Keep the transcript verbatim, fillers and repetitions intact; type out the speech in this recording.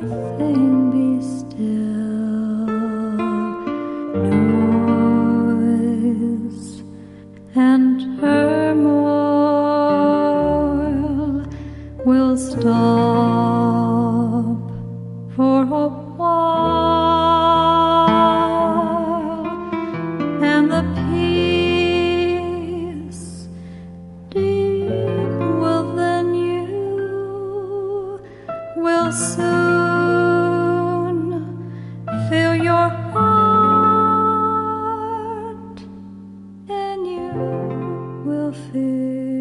everything be still. Noise and turmoil will stop for a while, and the peace deep within you will soon fill your heart, and you will feel